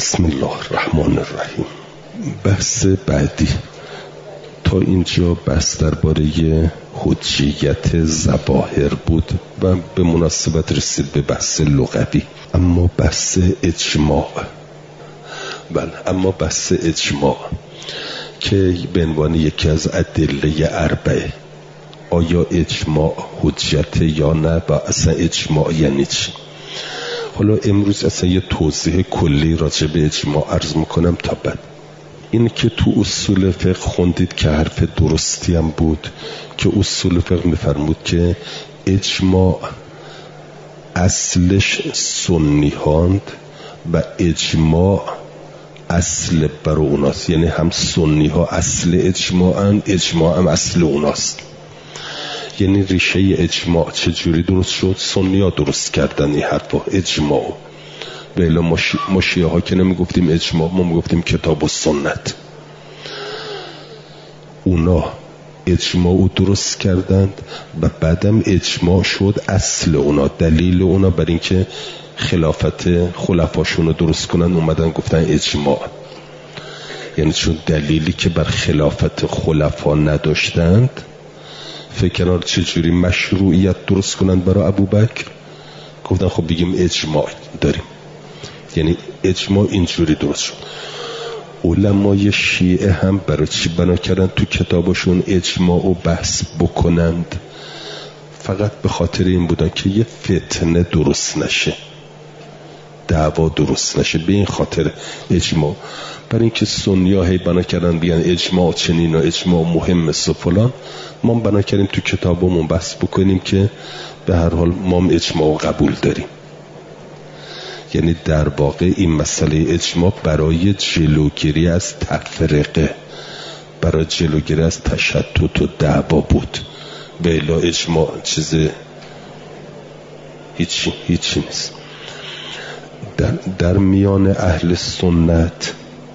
بسم الله الرحمن الرحیم. بحث بعدی تا اینجا بحث درباره حجیت ظواهر بود و به مناسبت رسید به بحث لغوی. اما بحث اجماع که به عنوان یکی از ادله اربعه، آیا اجماع حجت یا نه و اصلا اجماع یعنی چی؟ حالا امروز اصلا یه توضیح کلی راجع به اجماع عرض میکنم تا بعد. این که تو اصول فقه خوندید که حرف درستی هم بود که اصول فقه میفرمود که اجماع اصلش سنی هاند و اجماع اصل برای اوناست، یعنی هم سنی ها اصل اجماع هم اصل اوناست. یعنی ریشه اجماع چجوری درست شد؟ سنی ها درست کردن این حرفا اجماع. بله ما شیعه ها که نمیگفتیم اجماع، ما میگفتیم کتاب و سنت. اونا اجماع درست کردند و بعدم اجماع شد اصل اونا، دلیل اونا بر اینکه خلافت خلفاشون رو درست کنن اومدن گفتن اجماع. یعنی چون دلیلی که بر خلافت خلفا نداشتند فکران چجوری مشروعیت درست کنن برای ابوبکر، گفتن خب بگیم اجماع داریم. یعنی اجماع اینجوری درست شد. علمای شیعه هم برای چی بنا کردن تو کتابشون اجماع و بحث بکنند؟ فقط به خاطر این بودن که یه فتنه درست نشه، دعوا درست نشه. به این خاطر اجماع. برای اینکه سنی‌ها هی بنا کردن بیان اجماع چنین و اجماع مهم است و فلان، ما بنا کردیم تو کتابمون بحث بکنیم که به هر حال ما اجماع قبول داریم. یعنی در واقع این مسئله اجماع برای جلوگیری از تفرقه، برای جلوگیری از تشتت و دعوا بود. به الا اجماع چیز هیچی نیست. در میان اهل سنت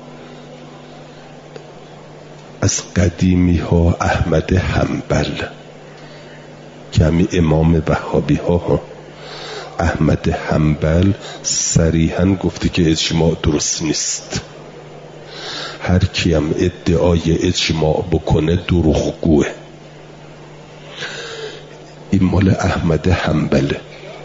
از قدیمی ها احمد حنبل که همین امام وهابی ها، احمد حنبل صریحاً گفته که اجماع درست نیست. هر کی هم ادعای اجماع بکنه دروغگوه. این مال احمد حنبله.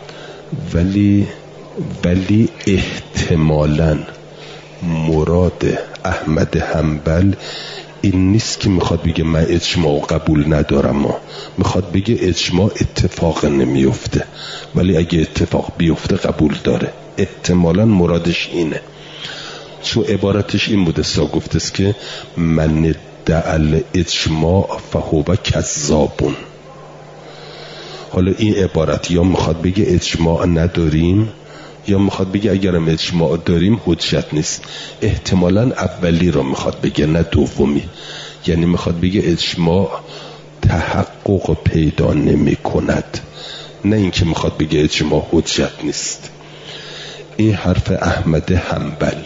ولی احتمالاً مراد احمد حنبل این نیست که میخواد بگه من اجماع قبول ندارم، ما میخواد بگه اجماع اتفاق نمیفته، ولی اگه اتفاق بیفته قبول داره. احتمالاً مرادش اینه، چون عبارتش این بوده گفته است که من ادعى اجماع فهو کذابون. حالا این عبارت یا میخواد بگه اجماع نداریم یا میخواد بگه اگرم اجماع داریم حجت نیست. احتمالاً اولی رو میخواد بگه نه دومی. یعنی میخواد بگه اجماع تحقق پیدا نمی کند، نه اینکه میخواد بگه اجماع حجت نیست. این حرف احمد حنبل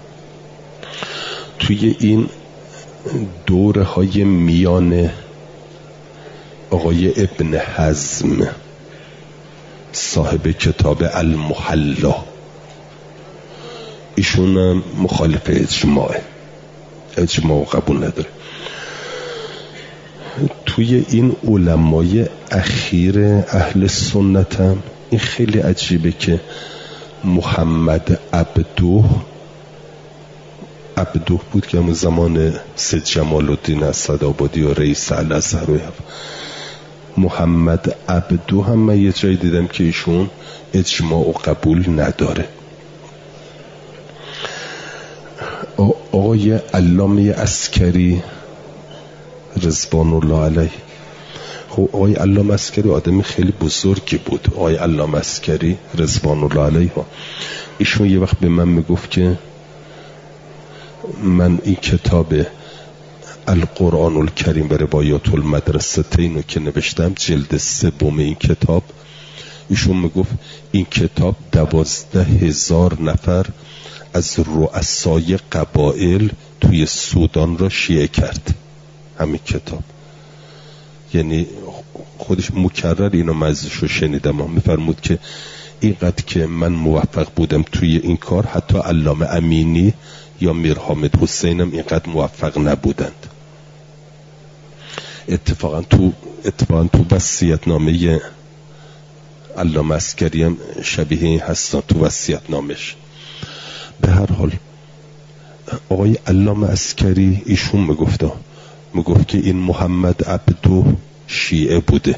توی این دوره های میان آقای ابن حزم صاحب کتاب المحلا، ایشون مخالف اجماع قبول نداره. توی این علمای اخیر اهل سنت هم این خیلی عجیبه که محمد عبدوه بود که همون زمان سید جمال الدین اسدآبادی و رئیس الازهر و محمد عبدوه هم من یه جایی دیدم که ایشون اجماع قبول نداره. آقای علامه عسکری رضوان الله علیه، خب آقای علامه عسکری آدمی خیلی بزرگی بود. آقای علامه عسکری رضوان الله علیه ایشون یه وقت به من میگفت که من این کتاب القرآن الکریم و روایات المدرستین که نوشتم، جلد 3 این کتاب، ایشون میگفت این کتاب 12,000 نفر از رؤسای قبایل توی سودان را شیعه کرد. همین کتاب، یعنی خودش مکرر اینو مزش رو شنیدم، میفرمود که اینقدر که من موفق بودم توی این کار، حتی علامه امینی یا میر حامد حسینم اینقدر موفق نبودند. اتفاقا تو وصیت‌نامه علامه عسکری هم شبیه این هستن تو وصیت‌نامش. به هر حال آقای علامه عسکری ایشون میگفت که این محمد عبدو شیعه بوده.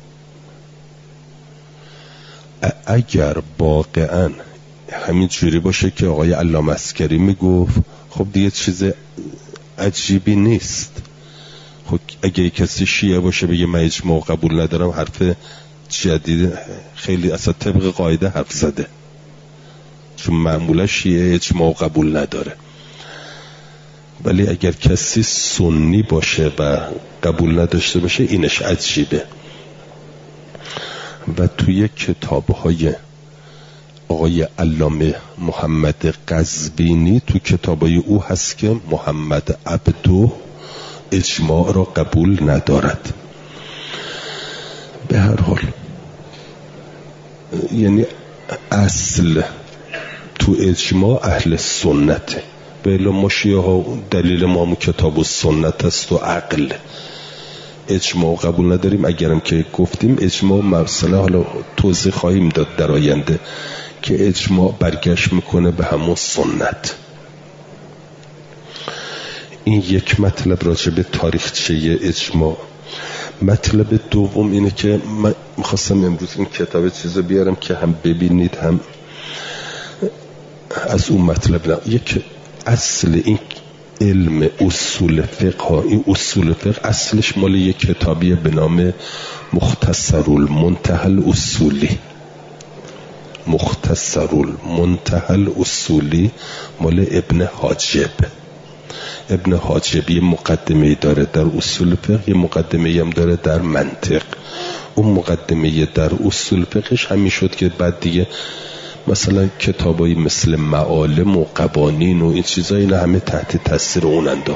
اگر واقعا همین جوری باشه که آقای علامه عسکری میگفت، خب دیگه چیز عجیبی نیست. خب اگه کسی شیعه باشه بگه من اجماع قبول ندارم، حرف جدید خیلی اصلا طبق قاعده حرف زده، چون معمولا شیعه اجماع قبول نداره. ولی اگر کسی سنی باشه و قبول نداشته باشه اینش عجیبه. و توی کتاب‌های آقای علامه محمد قزوینی، تو کتابای او هست که محمد عبدو اجماع را قبول ندارد. به هر حال یعنی اصل تو اجماع اهل سنته. بله ما شیعه ها دلیل ما هم کتاب و سنت است و عقل. اجماع قبول نداریم. اگرم که گفتیم اجماع مرسله، حالا توضیح خواهیم داد در آینده که اجماع برگشت میکنه به همون سنت. این یک مطلب راجع به تاریخچه اجماع. مطلب دوم اینه که من میخواستم امروز این کتاب چیزو بیارم که هم ببینید هم از اون مطلب نه. یک اصل این علم اصول فقه ها، این اصول فقه اصلش مال یک کتابیه به نام مختصرالمنتهى الاصولی. مختصرالمنتهى الاصولی مال ابن حاجب. ابن حاجب یه مقدمه داره در اصول فقه، یه مقدمه هم داره در منطق. اون مقدمه در اصول فقهش همین شد که بعد دیگه مثلا کتابایی مثل معالم و قوانین و این چیزا اینا همه تحت تاثیر اونندا.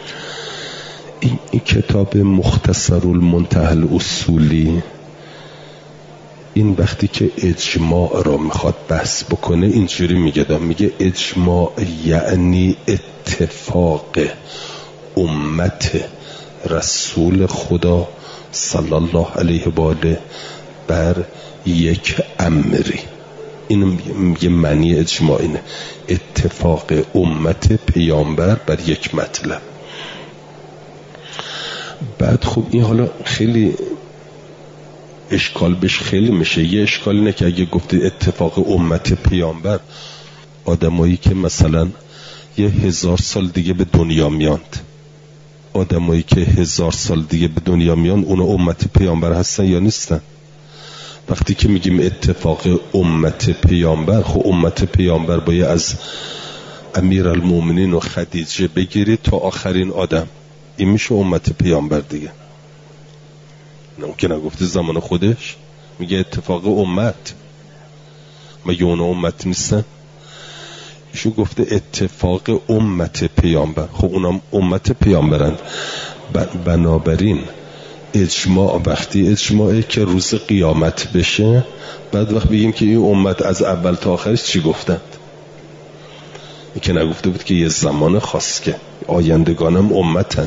این کتاب مختصرالمنتهى الاصولی این وقتی که اجماع را میخواد بحث بکنه اینجوری میگه اجماع یعنی اتفاق امت رسول خدا صلی الله علیه و آله بر یک امری. این یه معنی اجماع اینه، اتفاق امت پیامبر بر یک مطلب. بعد خب این حالا خیلی اشکال بهش خیلی میشه. یه اشکال اینه که اگه گفته اتفاق امت پیامبر، آدمایی که مثلا 1000 سال دیگه به دنیا میاند، آدمایی که 1000 سال دیگه به دنیا میان اونا امت پیامبر هستن یا نیستن؟ وقتی که میگیم اتفاق امت پیامبر، خب امت پیامبر باید از امیرالمومنین و خدیجه بگیری تا آخرین آدم. این میشه امت پیامبر دیگه. اون که نگفته زمان خودش، میگه اتفاق امت. مگه اونا امت نیستن؟ ایشو گفته اتفاق امت پیامبر. خب اونا امت پیامبرند. بنابراین اجماع وقتی اجماعه که روز قیامت بشه، بعد وقت بگیم که این امت از اول تا آخرش چی گفتند. این که نگفته بود که یه زمان خاص که آیندگانم امتن.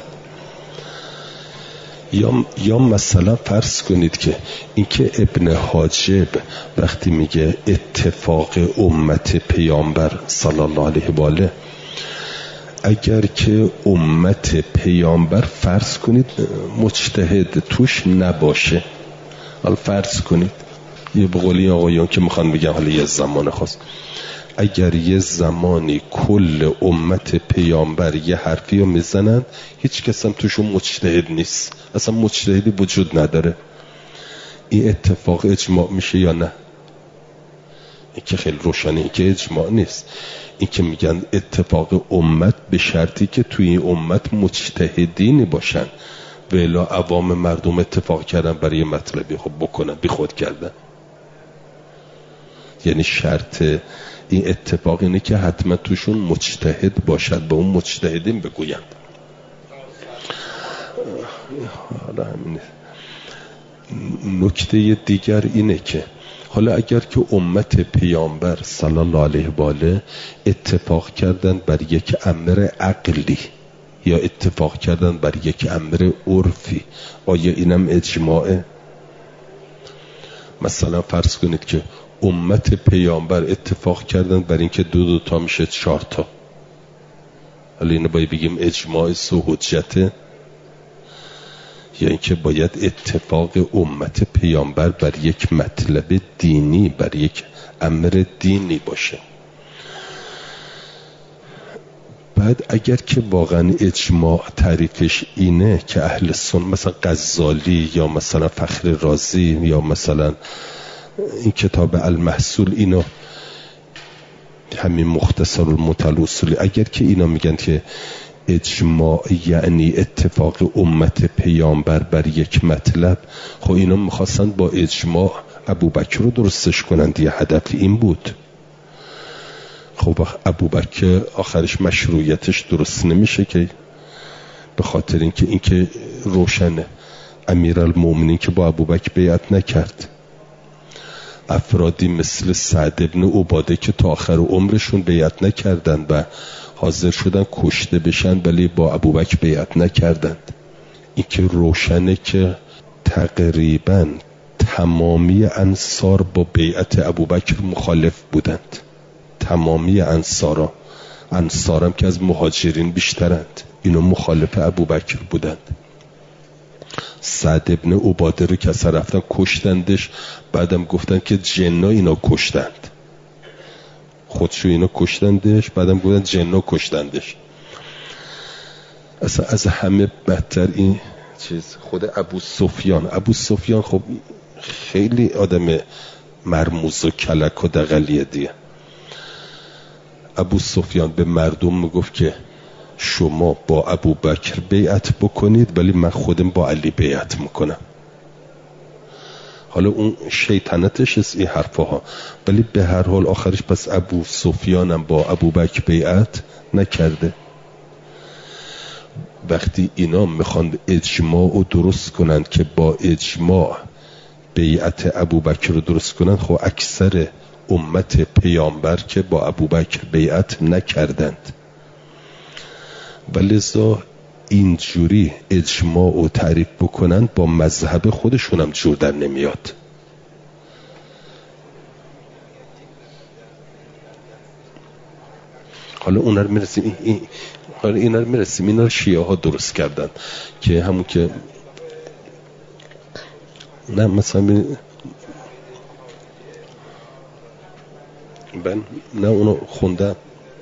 یا مثلا فرض کنید که این که ابن حاجب وقتی میگه اتفاق امت پیامبر صلی الله علیه و آله، اگر که امت پیامبر فرض کنید مجتهد توش نباشه، حالا فرض کنید یه بقولی آقایان که میخوان بگم حالا یه زمان خاص، اگر یه زمانی کل امت پیامبر یه حرفی رو میزنن، هیچ کس هم توشون مجتهد نیست، اصلا مجتهدی وجود نداره، این اتفاق اجماع میشه یا نه؟ این که خیلی روشنه، این که اجماع نیست. این که میگن اتفاق امت به شرطی که توی این امت مجتهدین باشن، ولی عوام مردم اتفاق کردن برای مطلبی خب بکنن، بی خود کردن. یعنی شرط این اتفاق اینه که حتما توشون مجتهد باشد، به اون مجتهدین بگویند. حالا همینه. نکته دیگر اینه که حالا اگر که امت پیامبر صلی الله علیه و آله اتفاق کردن بر یک امر عقلی یا اتفاق کردن بر یک امر عرفی، آیا اینم اجماعه؟ مثلا فرض کنید که امت پیامبر اتفاق کردن بر اینکه دو تا میشه 4 تا، حالا اینو باید بگیم اجماع حجته، یا اینکه باید اتفاق امت پیامبر بر یک مطلب دینی، بر یک امر دینی باشه. بعد اگر که واقعا اجماع تعریفش اینه که اهل سنت مثلا غزالی یا مثلا فخر رازی یا مثلا این کتاب المحصول، اینو همین مختصر المتل، اگر که اینا میگن که اجماع یعنی اتفاق امت پیامبر بر یک مطلب، خب اینا میخواستن با اجماع ابوبکر رو درستش کنند، یه هدف این بود. خب ابوبکر آخرش مشروعیتش درست نمیشه که، به خاطر اینکه روشنه امیرالمومنین که با ابوبکر بیعت نکرد، افرادی مثل سعد ابن عباده که تا آخر عمرشون بیعت نکردند و حاضر شدن کشته بشن ولی با ابوبکر بیعت نکردند. این که روشنه که تقریبا تمامی انصار با بیعت ابوبکر مخالف بودند، تمامی انصارم که از مهاجرین بیشترند، اینو مخالف ابوبکر بودند. سعد ابن عباده رو که اصلا رفتن کشتندش، بعدم گفتن که جنا اینا کشتند، خودشو اینا کشتندش، بعدم گفتن جنا کشتندش. اصلا از همه بدتر این چیز خود ابو سفیان خب خیلی آدم مرموز و کلک و دغلیه دیگه. ابو سفیان به مردم میگفت که شما با ابوبکر بیعت بکنید ولی من خودم با علی بیعت میکنم. حالا اون شیطنتش از این حرفها، ولی به هر حال آخرش پس ابو سفیانم با ابوبکر بیعت نکرده. وقتی اینا میخوان اجماع رو درست کنند که با اجماع بیعت ابوبکر رو درست کنند، خب اکثر امت پیامبر که با ابوبکر بیعت نکردند، ولذا اینجوری اجماع و تعریف بکنن با مذهب خودشون هم جور در نمیاد. حالا اونا رو میرسیم اینا رو شیعه ها درست کردن که همون که نه مثلا نه اونو خوندم،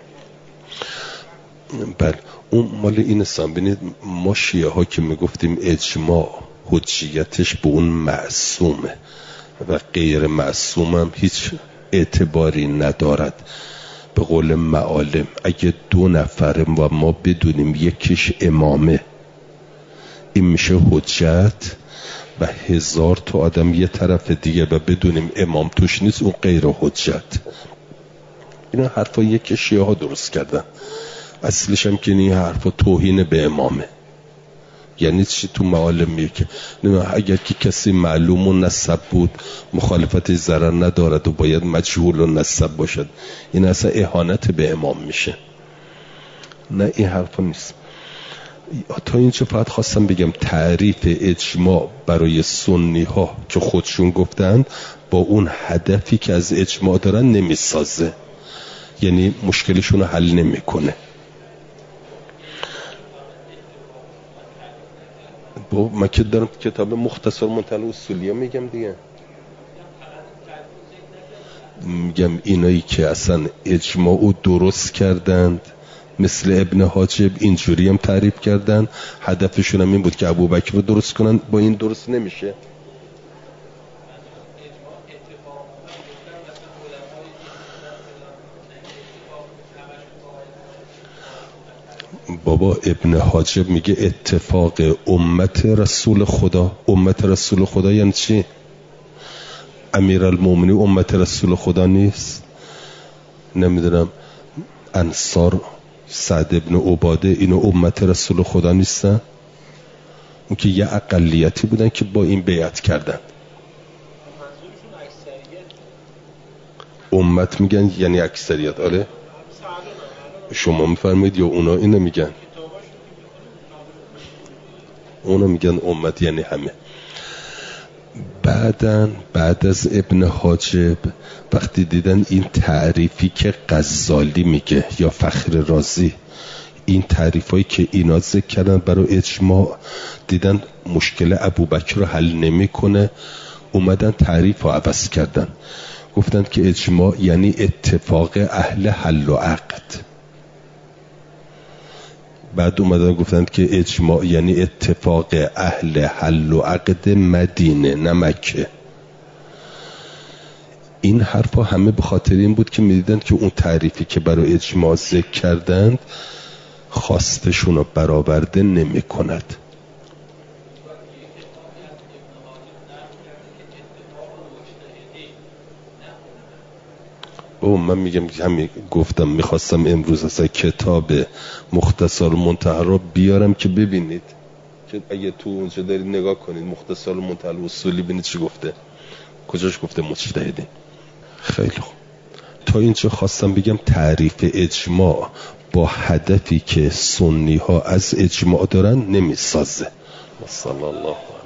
بله اون مال این هستم. ببینید ما شیعه ها که میگفتیم اجماع حجیتش به اون معصومه و غیر معصوم هم هیچ اعتباری ندارد. به قول معالم اگه 2 نفرم و ما بدونیم یکیش امامه، این میشه حجت، و 1000 تا آدم یه طرف دیگه و بدونیم امام توش نیست، اون غیر حجت. اینا حرفا یک شیعه ها درست کردن، اصلش هم که این حرفا توهین به امامه. یعنی چی؟ تو معالم میگه که اگر که کسی معلوم و نسب بود مخالفتش ضرر ندارد و باید مجهول و نسب باشد، این اصلا اهانت به امام میشه. نه این حرفا نیست. تا اینجا فقط خواستم بگم تعریف اجماع برای سنی ها که خودشون گفتند با اون هدفی که از اجماع دارن نمیسازه، یعنی مشکلشون رو حل نمیکنه. من که دارم کتاب مختصر منتل اصولیه میگم دیگه، میگم اینایی که اصلا اجماع رو درست کردند مثل ابن حاجب اینجوری هم تعریف کردن، هدفشون هم این بود که ابوبکر رو درست کنن، با این درست نمیشه. بابا ابن حاجب میگه اتفاق امت رسول خدا یعنی چی؟ امیرالمومنین امت رسول خدا نیست؟ نمیدونم انصار سعد ابن عباده اینو امت رسول خدا نیستن؟ اون که یه اقلیتی بودن که با این بیعت کردن. امت میگن یعنی اکثریت. آره شما میفرمایید یا اونا اینو میگن؟ اونا میگن امت یعنی همه. بعد از ابن حاجب وقتی دیدن این تعریفی که غزالی میگه یا فخر رازی، این تعریفایی که اینا ذکر کردن برای اجماع، دیدن مشکل ابوبکر رو حل نمیکنه، اومدن تعریف رو عوض کردن، گفتن که اجماع یعنی اتفاق اهل حل و عقد. بعد اومدن گفتن که اجماع یعنی اتفاق اهل حل و عقد مدینه نه مکه. این حرفا همه به خاطر این بود که میدیدن که اون تعریفی که برای اجماع ذکر کردند خواستشون رو برآورده نمی کند. من میگم همین گفتم میخواستم امروز اصلا کتاب مختصر المنتهی رو بیارم که ببینید، که اگه تو اونجا دارید نگاه کنید مختصر المنتهی الاصولی ببینید چی گفته، کجاش گفته مجتهدین. خیلی خوب، تا اینجا خواستم بگم تعریف اجماع با هدفی که سنی ها از اجماع دارن نمیسازه. صلی الله